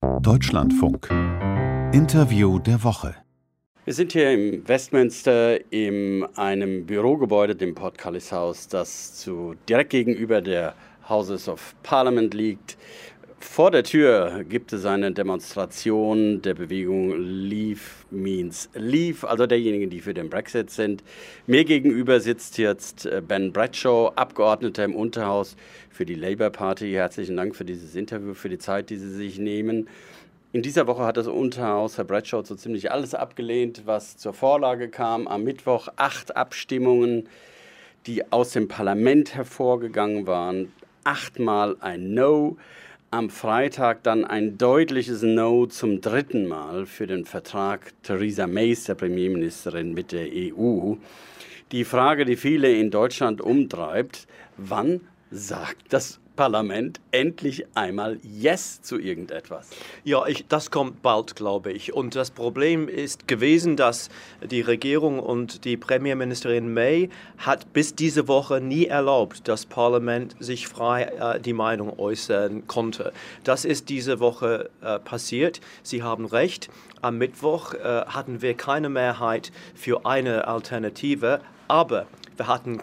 Deutschlandfunk. Interview der Woche. Wir sind hier im Westminster in einem Bürogebäude, dem Portcullis House, das direkt gegenüber der Houses of Parliament liegt. Vor der Tür gibt es eine Demonstration der Bewegung Leave Means Leave, also derjenigen, die für den Brexit sind. Mir gegenüber sitzt jetzt Ben Bradshaw, Abgeordneter im Unterhaus für die Labour Party. Herzlichen Dank für dieses Interview, für die Zeit, die Sie sich nehmen. In dieser Woche hat das Unterhaus, Herr Bradshaw, so ziemlich alles abgelehnt, was zur Vorlage kam. Am Mittwoch 8 Abstimmungen, die aus dem Parlament hervorgegangen waren. 8-mal ein No. Am Freitag dann ein deutliches No zum 3. Mal für den Vertrag Theresa Mays, der Premierministerin, mit der EU. Die Frage, die viele in Deutschland umtreibt: Wann sagt das Parlament endlich einmal Yes zu irgendetwas? Ja, das kommt bald, glaube ich. Und das Problem ist gewesen, dass die Regierung und die Premierministerin May hat bis diese Woche nie erlaubt, dass das Parlament sich frei die Meinung äußern konnte. Das ist diese Woche passiert. Sie haben recht. Am Mittwoch hatten wir keine Mehrheit für eine Alternative, aber wir hatten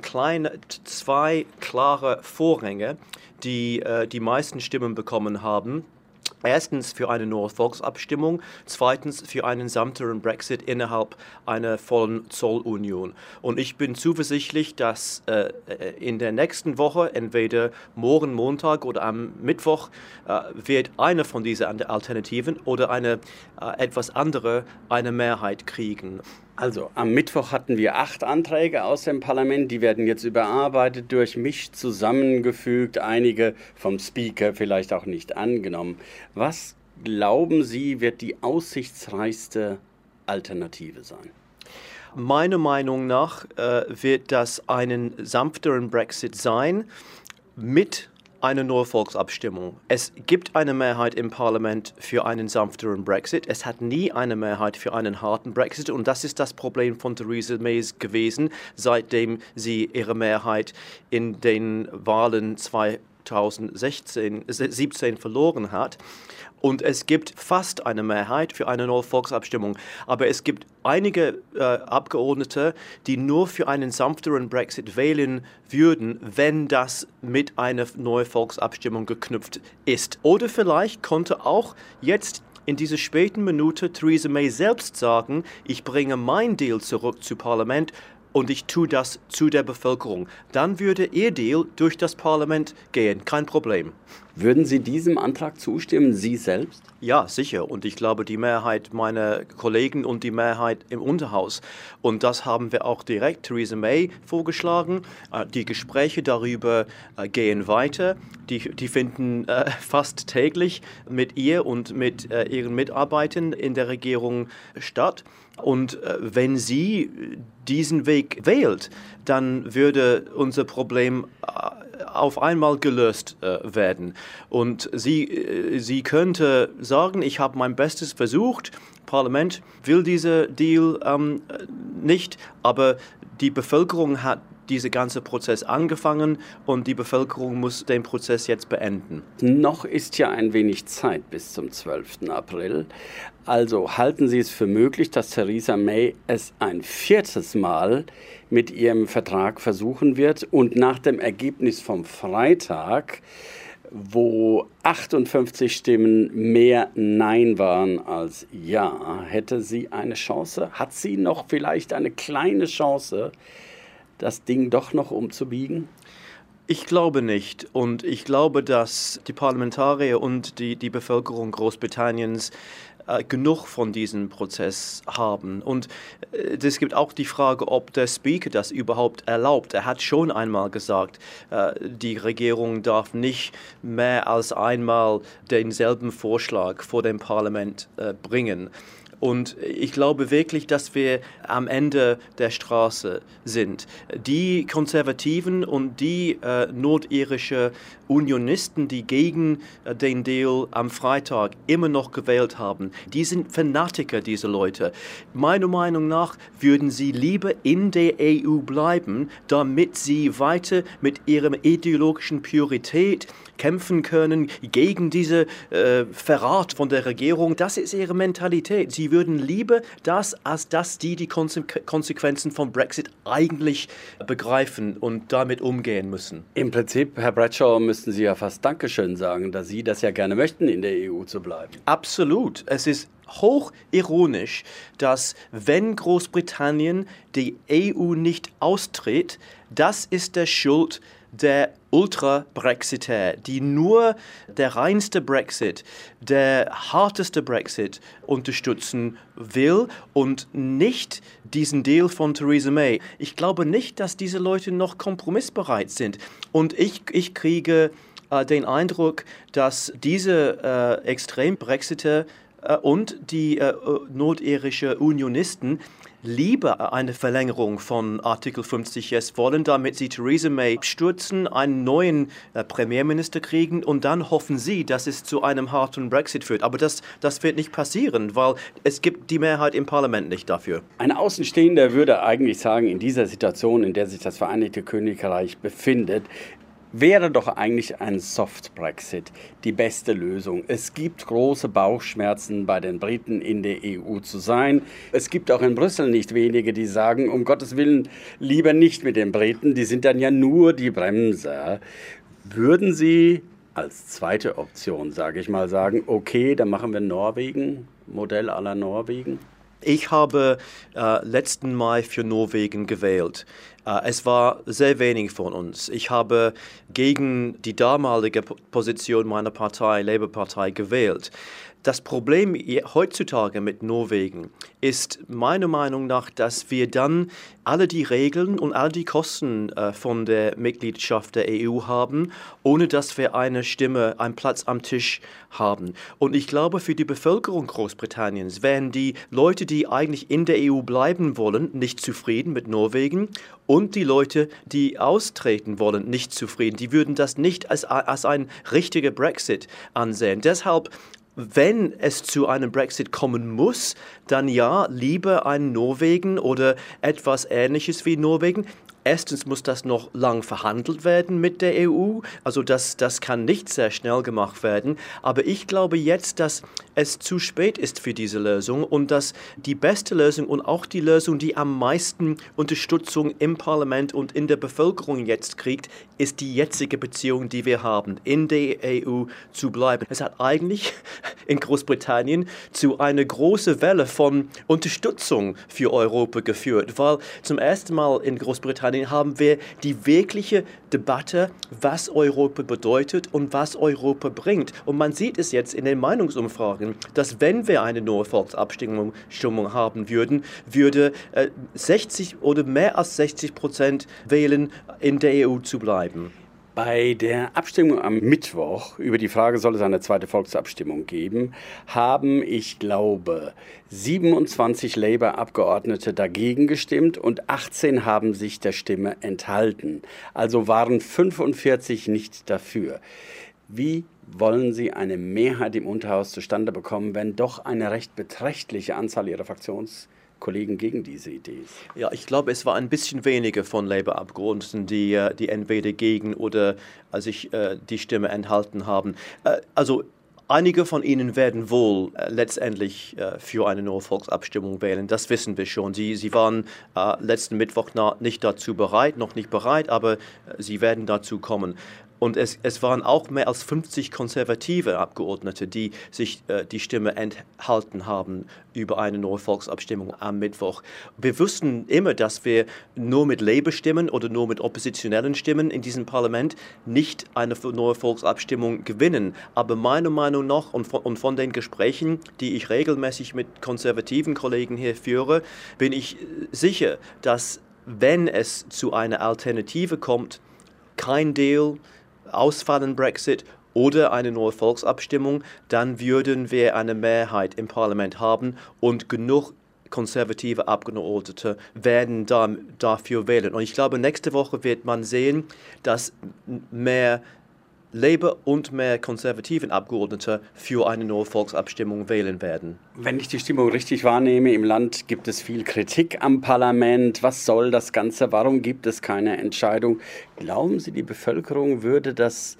2 klare Vorgänge, die die meisten Stimmen bekommen haben. Erstens für eine neue Volksabstimmung, zweitens für einen sanfteren Brexit innerhalb einer vollen Zollunion. Und ich bin zuversichtlich, dass in der nächsten Woche, entweder morgen Montag oder am Mittwoch, wird eine von diesen Alternativen oder eine etwas andere eine Mehrheit kriegen. Also, am Mittwoch hatten wir 8 Anträge aus dem Parlament, die werden jetzt überarbeitet, durchmischt, zusammengefügt, einige vom Speaker vielleicht auch nicht angenommen. Was glauben Sie, wird die aussichtsreichste Alternative sein? Meiner Meinung nach wird das einen sanfteren Brexit sein mit eine neue Volksabstimmung. Es gibt eine Mehrheit im Parlament für einen sanfteren Brexit. Es hat nie eine Mehrheit für einen harten Brexit. Und das ist das Problem von Theresa May gewesen, seitdem sie ihre Mehrheit in den Wahlen 2017 verloren hat. Und es gibt fast eine Mehrheit für eine neue Volksabstimmung. Aber es gibt einige Abgeordnete, die nur für einen sanfteren Brexit wählen würden, wenn das mit einer neuen Volksabstimmung geknüpft ist. Oder vielleicht konnte auch jetzt in dieser späten Minute Theresa May selbst sagen, ich bringe mein Deal zurück zu Parlament und ich tue das zu der Bevölkerung. Dann würde ihr Deal durch das Parlament gehen, kein Problem. Würden Sie diesem Antrag zustimmen, Sie selbst? Ja, sicher. Und ich glaube, die Mehrheit meiner Kollegen und die Mehrheit im Unterhaus. Und das haben wir auch direkt Theresa May vorgeschlagen. Die Gespräche darüber gehen weiter. Die finden fast täglich mit ihr und mit ihren Mitarbeitern in der Regierung statt. Und wenn sie diesen Weg wählt, dann würde unser Problem auf einmal gelöst werden. Und sie könnte sagen, ich habe mein Bestes versucht, Parlament will diesen Deal nicht, aber die Bevölkerung hat diesen ganzen Prozess angefangen und die Bevölkerung muss den Prozess jetzt beenden. Noch ist ja ein wenig Zeit bis zum 12. April. Also halten Sie es für möglich, dass Theresa May es ein 4. Mal mit ihrem Vertrag versuchen wird und nach dem Ergebnis vom Freitag, wo 58 Stimmen mehr Nein waren als Ja, hätte sie eine Chance? Hat sie noch vielleicht eine kleine Chance, das Ding doch noch umzubiegen? Ich glaube nicht. Und ich glaube, dass die Parlamentarier und die Bevölkerung Großbritanniens genug von diesem Prozess haben. Und es gibt auch die Frage, ob der Speaker das überhaupt erlaubt. Er hat schon einmal gesagt, die Regierung darf nicht mehr als einmal denselben Vorschlag vor dem Parlament bringen. Und ich glaube wirklich, dass wir am Ende der Straße sind. Die Konservativen und die nordirischen Unionisten, die gegen den Deal am Freitag immer noch gewählt haben, die sind Fanatiker, diese Leute. Meiner Meinung nach würden sie lieber in der EU bleiben, damit sie weiter mit ihrer ideologischen Priorität kämpfen können gegen diese Verrat von der Regierung. Das ist ihre Mentalität. Sie würden lieber das, als dass die Konsequenzen vom Brexit eigentlich begreifen und damit umgehen müssen. Im Prinzip, Herr Bradshaw, müssten Sie ja fast Dankeschön sagen, dass Sie das ja gerne möchten, in der EU zu bleiben. Absolut. Es ist hochironisch, dass wenn Großbritannien die EU nicht austritt, das ist der Schuld der Ultra-Brexiter, die nur der reinste Brexit, der harteste Brexit unterstützen will und nicht diesen Deal von Theresa May. Ich glaube nicht, dass diese Leute noch kompromissbereit sind. Und ich kriege den Eindruck, dass diese Extrem-Brexiter und die nordirische Unionisten lieber eine Verlängerung von Artikel 50 jetzt wollen, damit sie Theresa May stürzen, einen neuen Premierminister kriegen und dann hoffen sie, dass es zu einem harten Brexit führt. Aber das wird nicht passieren, weil es gibt die Mehrheit im Parlament nicht dafür. Ein Außenstehender würde eigentlich sagen, in dieser Situation, in der sich das Vereinigte Königreich befindet, wäre doch eigentlich ein Soft-Brexit die beste Lösung. Es gibt große Bauchschmerzen bei den Briten in der EU zu sein. Es gibt auch in Brüssel nicht wenige, die sagen, um Gottes Willen lieber nicht mit den Briten, die sind dann ja nur die Bremser. Würden Sie als zweite Option, sage ich mal, sagen, okay, dann machen wir Norwegen, Modell à la Norwegen? Ich habe letzten Mai für Norwegen gewählt. Es war sehr wenig von uns. Ich habe gegen die damalige Position meiner Partei, Labour-Partei, gewählt. Das Problem heutzutage mit Norwegen ist meiner Meinung nach, dass wir dann alle die Regeln und all die Kosten von der Mitgliedschaft der EU haben, ohne dass wir eine Stimme, einen Platz am Tisch haben. Und ich glaube, für die Bevölkerung Großbritanniens wären die Leute, die eigentlich in der EU bleiben wollen, nicht zufrieden mit Norwegen und die Leute, die austreten wollen, nicht zufrieden. Die würden das nicht als ein richtiger Brexit ansehen. Deshalb, wenn es zu einem Brexit kommen muss, dann ja, lieber ein Norwegen oder etwas Ähnliches wie Norwegen. Erstens muss das noch lang verhandelt werden mit der EU, also das kann nicht sehr schnell gemacht werden. Aber ich glaube jetzt, dass es zu spät ist für diese Lösung und dass die beste Lösung und auch die Lösung, die am meisten Unterstützung im Parlament und in der Bevölkerung jetzt kriegt, ist die jetzige Beziehung, die wir haben, in der EU zu bleiben. Es hat eigentlich in Großbritannien zu einer großen Welle von Unterstützung für Europa geführt, weil zum ersten Mal in Großbritannien haben wir die wirkliche Debatte, was Europa bedeutet und was Europa bringt. Und man sieht es jetzt in den Meinungsumfragen, dass wenn wir eine neue Volksabstimmung haben würden, würde 60 oder mehr als 60% wählen, in der EU zu bleiben. Bei der Abstimmung am Mittwoch über die Frage, soll es eine zweite Volksabstimmung geben, haben, ich glaube, 27 Labour-Abgeordnete dagegen gestimmt und 18 haben sich der Stimme enthalten. Also waren 45 nicht dafür. Wie wollen Sie eine Mehrheit im Unterhaus zustande bekommen, wenn doch eine recht beträchtliche Anzahl Ihrer Fraktionskollegen gegen diese Idee ist? Ja, ich glaube, es war ein bisschen weniger von Labour-Abgeordneten, die entweder gegen oder sich die Stimme enthalten haben. Also einige von ihnen werden wohl letztendlich für eine neue Volksabstimmung wählen. Das wissen wir schon. Sie waren letzten Mittwoch nicht dazu bereit, noch nicht bereit, aber sie werden dazu kommen. Und es waren auch mehr als 50 konservative Abgeordnete, die sich die Stimme enthalten haben über eine neue Volksabstimmung am Mittwoch. Wir wussten immer, dass wir nur mit Labour-Stimmen oder nur mit oppositionellen Stimmen in diesem Parlament nicht eine neue Volksabstimmung gewinnen. Aber meiner Meinung nach und von den Gesprächen, die ich regelmäßig mit konservativen Kollegen hier führe, bin ich sicher, dass wenn es zu einer Alternative kommt, kein Deal, ausfallen Brexit oder eine neue Volksabstimmung, dann würden wir eine Mehrheit im Parlament haben und genug konservative Abgeordnete werden dafür wählen. Und ich glaube, nächste Woche wird man sehen, dass mehr Labour und mehr konservativen Abgeordnete für eine neue Volksabstimmung wählen werden. Wenn ich die Stimmung richtig wahrnehme, im Land gibt es viel Kritik am Parlament. Was soll das Ganze? Warum gibt es keine Entscheidung? Glauben Sie, die Bevölkerung würde das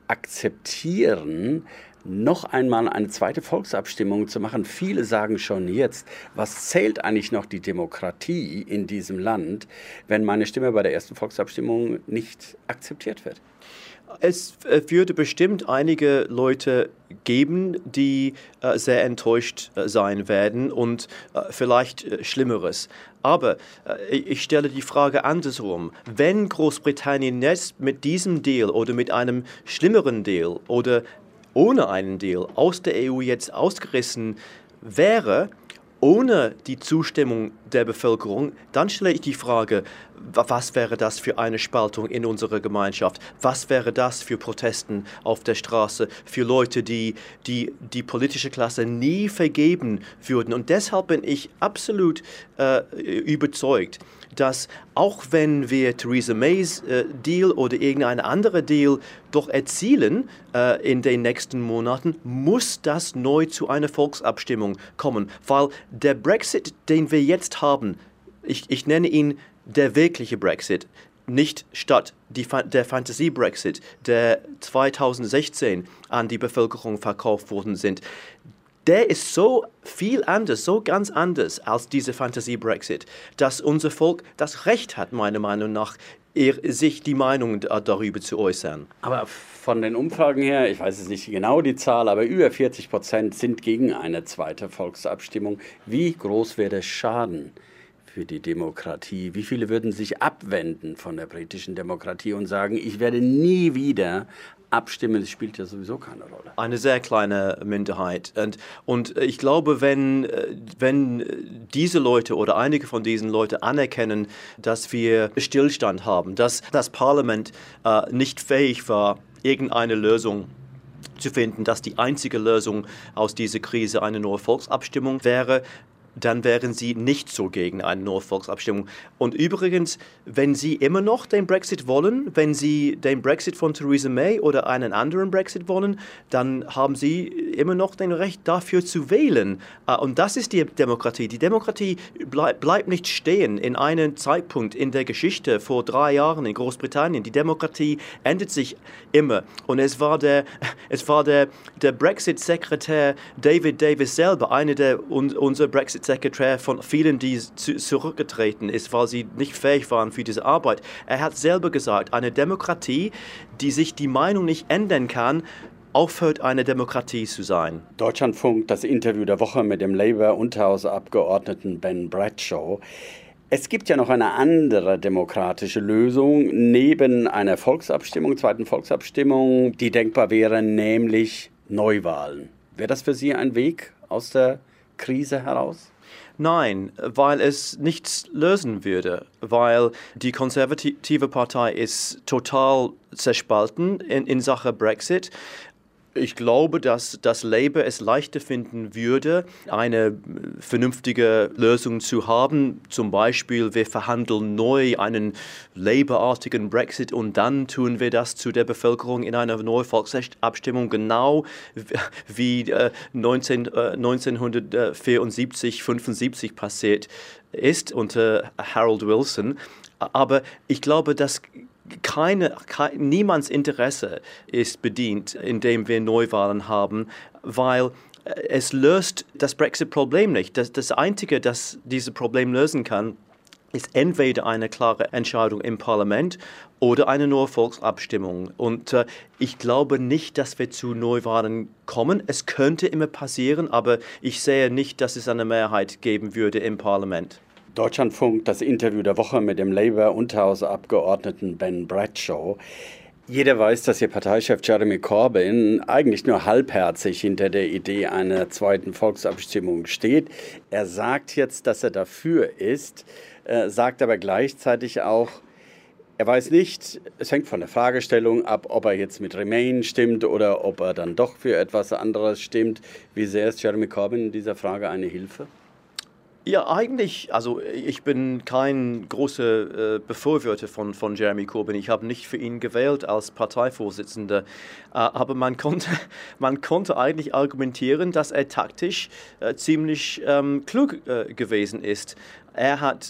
akzeptieren, noch einmal eine zweite Volksabstimmung zu machen. Viele sagen schon jetzt, was zählt eigentlich noch die Demokratie in diesem Land, wenn meine Stimme bei der ersten Volksabstimmung nicht akzeptiert wird? Es würde bestimmt einige Leute geben, die sehr enttäuscht sein werden und vielleicht Schlimmeres. Aber ich stelle die Frage andersrum. Wenn Großbritannien jetzt mit diesem Deal oder mit einem schlimmeren Deal oder ohne einen Deal aus der EU jetzt ausgerissen wäre, ohne die Zustimmung der Bevölkerung, dann stelle ich die Frage, was wäre das für eine Spaltung in unserer Gemeinschaft? Was wäre das für Protesten auf der Straße, für Leute, die politische Klasse nie vergeben würden? Und deshalb bin ich absolut überzeugt, dass auch wenn wir Theresa Mays Deal oder irgendein anderer Deal doch erzielen in den nächsten Monaten, muss das neu zu einer Volksabstimmung kommen. Weil der Brexit, den wir jetzt haben, ich nenne ihn der wirkliche Brexit, nicht statt der Fantasie-Brexit, der 2016 an die Bevölkerung verkauft worden sind. Der ist so viel anders, so ganz anders als diese Fantasie-Brexit, dass unser Volk das Recht hat, meiner Meinung nach, sich die Meinung darüber zu äußern. Aber von den Umfragen her, ich weiß jetzt nicht genau die Zahl, aber über 40% sind gegen eine zweite Volksabstimmung. Wie groß wäre der Schaden für die Demokratie? Wie viele würden sich abwenden von der britischen Demokratie und sagen, ich werde nie wieder abstimmen? Das spielt ja sowieso keine Rolle. Eine sehr kleine Minderheit. Und ich glaube, wenn diese Leute oder einige von diesen Leuten anerkennen, dass wir Stillstand haben, dass das Parlament nicht fähig war, irgendeine Lösung zu finden, dass die einzige Lösung aus dieser Krise eine neue Volksabstimmung wäre, dann wären sie nicht so gegen eine neue Volksabstimmung. Und übrigens, wenn sie immer noch den Brexit wollen, wenn sie den Brexit von Theresa May oder einen anderen Brexit wollen, dann haben sie immer noch das Recht dafür zu wählen. Und das ist die Demokratie. Die Demokratie bleibt nicht stehen in einem Zeitpunkt in der Geschichte vor 3 Jahren in Großbritannien. Die Demokratie ändert sich immer. Und es war der Brexit-Sekretär David Davis selber, unser Brexit-Sekretär von vielen, die zurückgetreten ist, weil sie nicht fähig waren für diese Arbeit. Er hat selber gesagt, eine Demokratie, die sich die Meinung nicht ändern kann, aufhört, eine Demokratie zu sein. Deutschlandfunk, das Interview der Woche mit dem Labour-Unterhausabgeordneten Ben Bradshaw. Es gibt ja noch eine andere demokratische Lösung neben einer Volksabstimmung, zweiten Volksabstimmung, die denkbar wäre, nämlich Neuwahlen. Wäre das für Sie ein Weg aus der Krise heraus? Nein, weil es nichts lösen würde, weil die konservative Partei ist total zerspalten in Sachen Brexit. Ich glaube, dass das Labour es leichter finden würde, eine vernünftige Lösung zu haben. Zum Beispiel, wir verhandeln neu einen Labour-artigen Brexit und dann tun wir das zu der Bevölkerung in einer neuen Volksabstimmung, genau wie 1974, 75 passiert ist unter Harold Wilson. Aber ich glaube, dass niemands Interesse ist bedient, indem wir Neuwahlen haben, weil es löst das Brexit-Problem nicht. Das Einzige, das dieses Problem lösen kann, ist entweder eine klare Entscheidung im Parlament oder eine neue Volksabstimmung. Und ich glaube nicht, dass wir zu Neuwahlen kommen. Es könnte immer passieren, aber ich sehe nicht, dass es eine Mehrheit geben würde im Parlament. Deutschlandfunk, das Interview der Woche mit dem Labour-Unterhausabgeordneten Ben Bradshaw. Jeder weiß, dass Ihr Parteichef Jeremy Corbyn eigentlich nur halbherzig hinter der Idee einer zweiten Volksabstimmung steht. Er sagt jetzt, dass er dafür ist, sagt aber gleichzeitig auch, er weiß nicht, es hängt von der Fragestellung ab, ob er jetzt mit Remain stimmt oder ob er dann doch für etwas anderes stimmt. Wie sehr ist Jeremy Corbyn in dieser Frage eine Hilfe? Ja, eigentlich, also ich bin kein großer Befürworter von Jeremy Corbyn. Ich habe nicht für ihn gewählt als Parteivorsitzender. Aber man konnte eigentlich argumentieren, dass er taktisch ziemlich klug gewesen ist. Er hat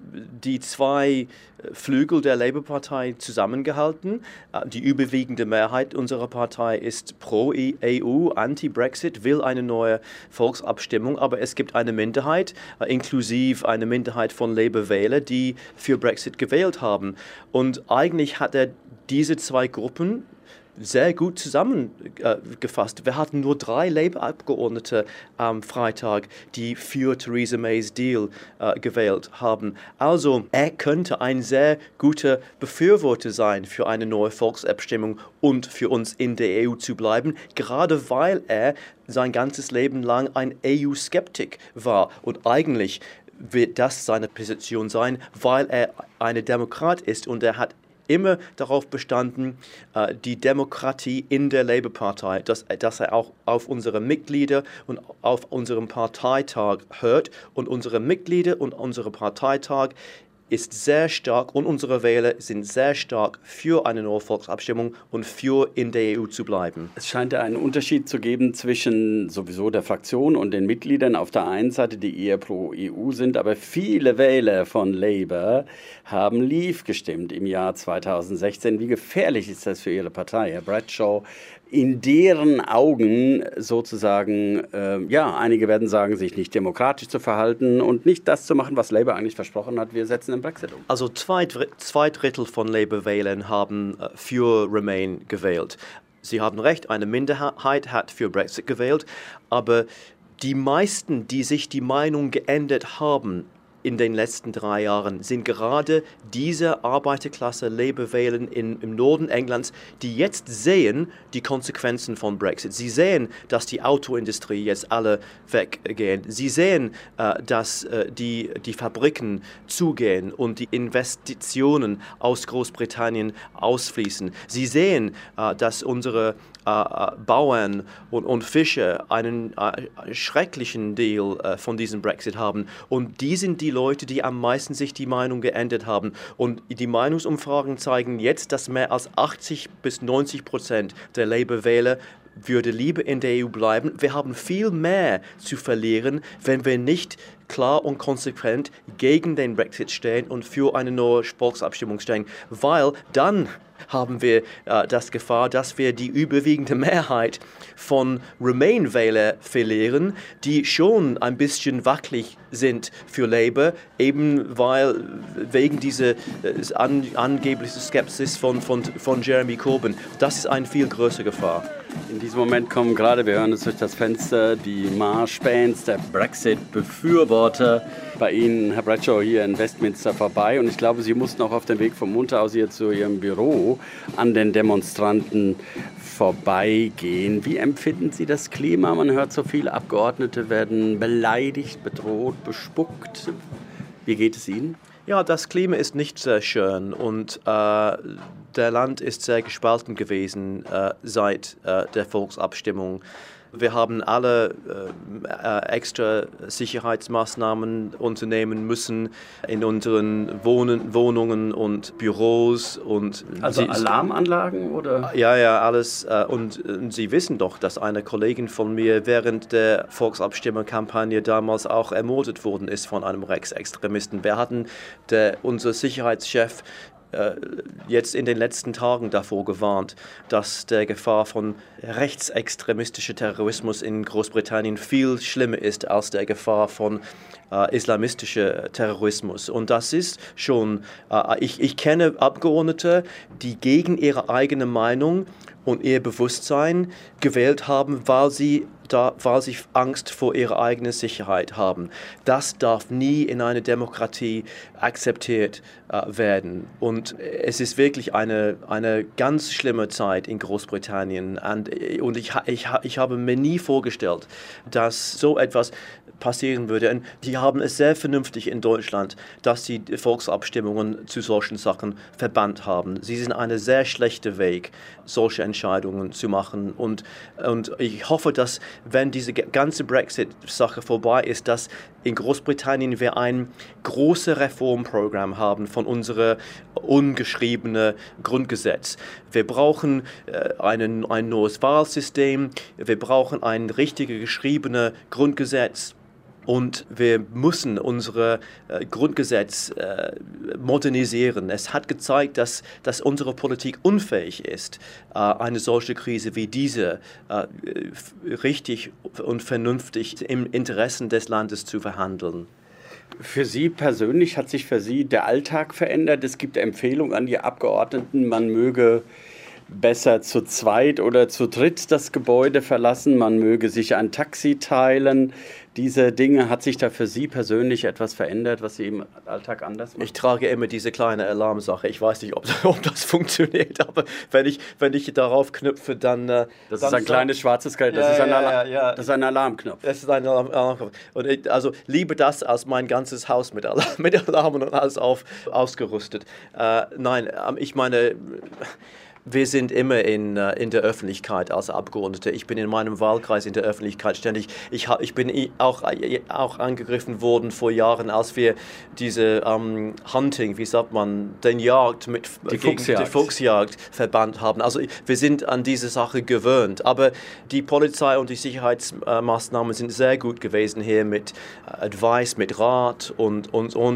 die zwei Flügel der Labour-Partei zusammengehalten. Die überwiegende Mehrheit unserer Partei ist pro EU, anti-Brexit, will eine neue Volksabstimmung, aber es gibt eine Minderheit, inklusive eine Minderheit von Labour-Wählern, die für Brexit gewählt haben. Und eigentlich hat er diese zwei Gruppen sehr gut zusammengefasst. Wir hatten nur 3 Labour-Abgeordnete am Freitag, die für Theresa Mays Deal gewählt haben. Also er könnte ein sehr guter Befürworter sein für eine neue Volksabstimmung und für uns in der EU zu bleiben, gerade weil er sein ganzes Leben lang ein EU-Skeptik war. Und eigentlich wird das seine Position sein, weil er ein Demokrat ist und er hat immer darauf bestanden, die Demokratie in der Labour-Partei, dass er auch auf unsere Mitglieder und auf unserem Parteitag hört. Und unsere Mitglieder und unser Parteitag ist sehr stark und unsere Wähler sind sehr stark für eine neue Volksabstimmung und für in der EU zu bleiben. Es scheint ja einen Unterschied zu geben zwischen sowieso der Fraktion und den Mitgliedern auf der einen Seite, die eher pro EU sind, aber viele Wähler von Labour haben Leave gestimmt im Jahr 2016. Wie gefährlich ist das für Ihre Partei, Herr Bradshaw? In deren Augen sozusagen, einige werden sagen, sich nicht demokratisch zu verhalten und nicht das zu machen, was Labour eigentlich versprochen hat, wir setzen den Brexit um. Also zwei Drittel von Labour-Wählern haben für Remain gewählt. Sie haben recht, eine Minderheit hat für Brexit gewählt, aber die meisten, die sich die Meinung geändert haben in den letzten 3 Jahren, sind gerade diese Arbeiterklasse Labour-Wähler im Norden Englands, die jetzt sehen die Konsequenzen von Brexit. Sie sehen, dass die Autoindustrie jetzt alle weggehen. Sie sehen, dass die Fabriken zugehen und die Investitionen aus Großbritannien ausfließen. Sie sehen, dass unsere Bauern und Fischer einen schrecklichen Deal von diesem Brexit haben. Und die sind die Leute, die am meisten sich die Meinung geändert haben. Und die Meinungsumfragen zeigen jetzt, dass mehr als 80-90% der Labour-Wähler würde lieber in der EU bleiben. Wir haben viel mehr zu verlieren, wenn wir nicht klar und konsequent gegen den Brexit stehen und für eine neue Volksabstimmung stehen, weil dann haben wir das Gefahr, dass wir die überwiegende Mehrheit von Remain-Wählern verlieren, die schon ein bisschen wackelig sind für Labour, eben wegen dieser angeblichen Skepsis von Jeremy Corbyn. Das ist eine viel größere Gefahr. In diesem Moment kommen gerade, wir hören es durch das Fenster, die Marschbands der Brexit-Befürworter bei Ihnen, Herr Bradshaw, hier in Westminster vorbei. Und ich glaube, Sie mussten auch auf dem Weg vom Mundhaus hier zu Ihrem Büro an den Demonstranten vorbeigehen. Wie empfinden Sie das Klima? Man hört, so viele Abgeordnete werden beleidigt, bedroht, bespuckt. Wie geht es Ihnen? Ja, das Klima ist nicht sehr schön und der Land ist sehr gespalten gewesen seit der Volksabstimmung. Wir haben alle extra Sicherheitsmaßnahmen unternehmen müssen in unseren Wohnungen und Büros. Und also Alarmanlagen oder? Ja, alles. Und Sie wissen doch, dass eine Kollegin von mir während der Volksabstimmungskampagne damals auch ermordet worden ist von einem Rechtsextremisten. Wir hatten unser Sicherheitschef jetzt in den letzten Tagen davor gewarnt, dass der Gefahr von rechtsextremistischer Terrorismus in Großbritannien viel schlimmer ist als der Gefahr von islamistischer Terrorismus. Und das ist schon, ich kenne Abgeordnete, die gegen ihre eigene Meinung und ihr Bewusstsein gewählt haben, weil sie Angst vor ihrer eigenen Sicherheit haben. Das darf nie in einer Demokratie akzeptiert werden. Und es ist wirklich eine ganz schlimme Zeit in Großbritannien. Und ich habe mir nie vorgestellt, dass so etwas passieren würde. Und die haben es sehr vernünftig in Deutschland, dass sie Volksabstimmungen zu solchen Sachen verbannt haben. Sie sind ein sehr schlechter Weg, solche Entscheidungen zu machen. Und ich hoffe, dass, wenn diese ganze Brexit-Sache vorbei ist, dass in Großbritannien wir ein großes Reformprogramm haben von unserem ungeschriebenen Grundgesetz. Wir brauchen ein neues Wahlsystem, wir brauchen ein richtig geschriebenes Grundgesetz. und wir müssen unser Grundgesetz modernisieren. Es hat gezeigt, dass unsere Politik unfähig ist, eine solche Krise wie diese richtig und vernünftig im Interessen des Landes zu verhandeln. Für Sie persönlich hat sich für Sie der Alltag verändert? Es gibt Empfehlungen an die Abgeordneten, man möge besser zu zweit oder zu dritt das Gebäude verlassen, man möge sich ein Taxi teilen. Diese Dinge, hat sich da für Sie persönlich etwas verändert, was Sie im Alltag anders machen? Ich trage immer diese kleine Alarmsache. Ich weiß nicht, ob das funktioniert, aber wenn ich darauf knüpfe, dann... Das ist ein kleines schwarzes Gerät, das ist ein Alarmknopf. Das ist ein Alarmknopf. Und also lieber das als mein ganzes Haus mit Alarmen und alles ausgerüstet. Nein, ich meine... Wir sind immer in der Öffentlichkeit als Abgeordnete. Ich bin in meinem Wahlkreis in der Öffentlichkeit ständig. Ich bin auch angegriffen worden vor Jahren, als wir diese Hunting, wie sagt man, den Jagd die Fuchsjagd verbannt haben. Also wir sind an diese Sache gewöhnt. Aber die Polizei und die Sicherheitsmaßnahmen sind sehr gut gewesen hier mit Advice, mit Rat und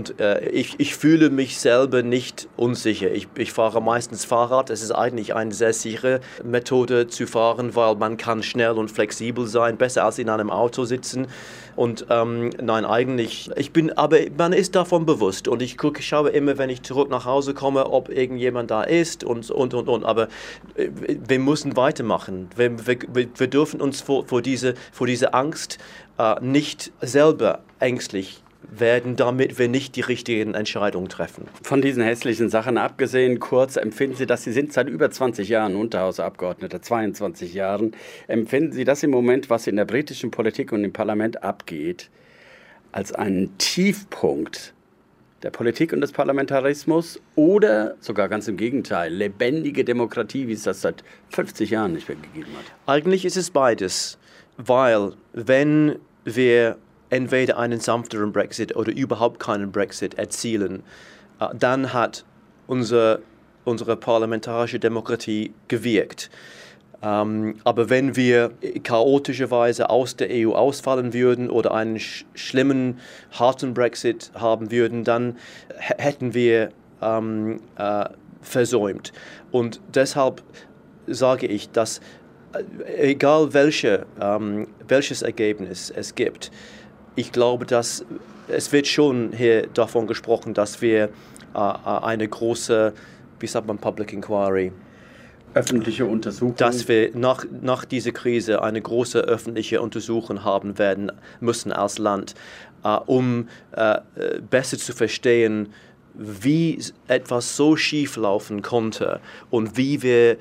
ich fühle mich selber nicht unsicher. Ich fahre meistens Fahrrad. Es ist eigentlich eine sehr sichere Methode zu fahren, weil man kann schnell und flexibel sein, besser als in einem Auto sitzen. Und nein, eigentlich, aber man ist davon bewusst und ich schaue immer, wenn ich zurück nach Hause komme, ob irgendjemand da ist und. Aber wir müssen weitermachen. Wir dürfen uns vor diese Angst nicht selber ängstlich werden, damit wir nicht die richtigen Entscheidungen treffen. Von diesen hässlichen Sachen abgesehen, Kurz, empfinden Sie, dass Sie sind seit über 20 Jahren Unterhausabgeordneter, 22 Jahren, empfinden Sie das im Moment, was in der britischen Politik und im Parlament abgeht, als einen Tiefpunkt der Politik und des Parlamentarismus oder sogar ganz im Gegenteil, lebendige Demokratie, wie es das seit 50 Jahren nicht mehr gegeben hat? Eigentlich ist es beides, weil wenn wir entweder einen sanfteren Brexit oder überhaupt keinen Brexit erzielen, dann hat unsere parlamentarische Demokratie gewirkt. Aber wenn wir chaotischerweise aus der EU ausfallen würden oder einen schlimmen, harten Brexit haben würden, dann hätten wir versäumt. Und deshalb sage ich, dass egal welches Ergebnis es gibt, ich glaube, dass es wird schon hier davon gesprochen, dass wir eine große, wie sagt man, Public Inquiry, öffentliche Untersuchung, dass wir nach dieser Krise eine große öffentliche Untersuchung haben werden müssen als Land, um besser zu verstehen, wie etwas so schief laufen konnte und wie wir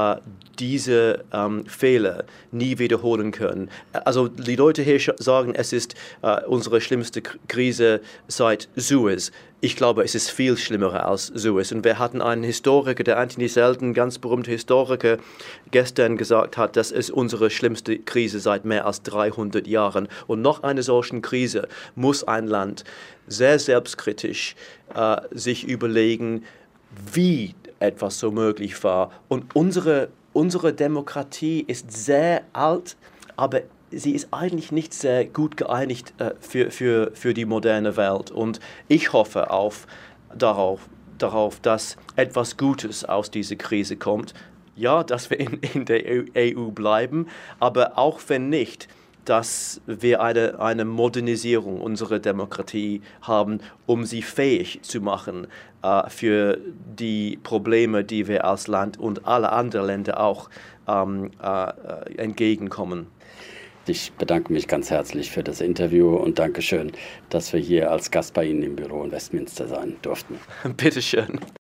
diese Fehler nie wiederholen können. Also die Leute hier sagen, es ist unsere schlimmste Krise seit Suez. Ich glaube, es ist viel schlimmer als Suez. Und wir hatten einen Historiker, der Anthony Seldon, ganz berühmter Historiker, gestern gesagt hat, das ist unsere schlimmste Krise seit mehr als 300 Jahren. Und nach einer solchen Krise muss ein Land sehr selbstkritisch sich überlegen, wie etwas so möglich war. Und unsere Demokratie ist sehr alt, aber sie ist eigentlich nicht sehr gut geeinigt für die moderne Welt. Und ich hoffe darauf, dass etwas Gutes aus dieser Krise kommt. Ja, dass wir in der EU bleiben, aber auch wenn nicht, dass wir eine Modernisierung unserer Demokratie haben, um sie fähig zu machen für die Probleme, die wir als Land und alle anderen Länder auch entgegenkommen. Ich bedanke mich ganz herzlich für das Interview und Dankeschön, dass wir hier als Gast bei Ihnen im Büro in Westminster sein durften. Bitte schön.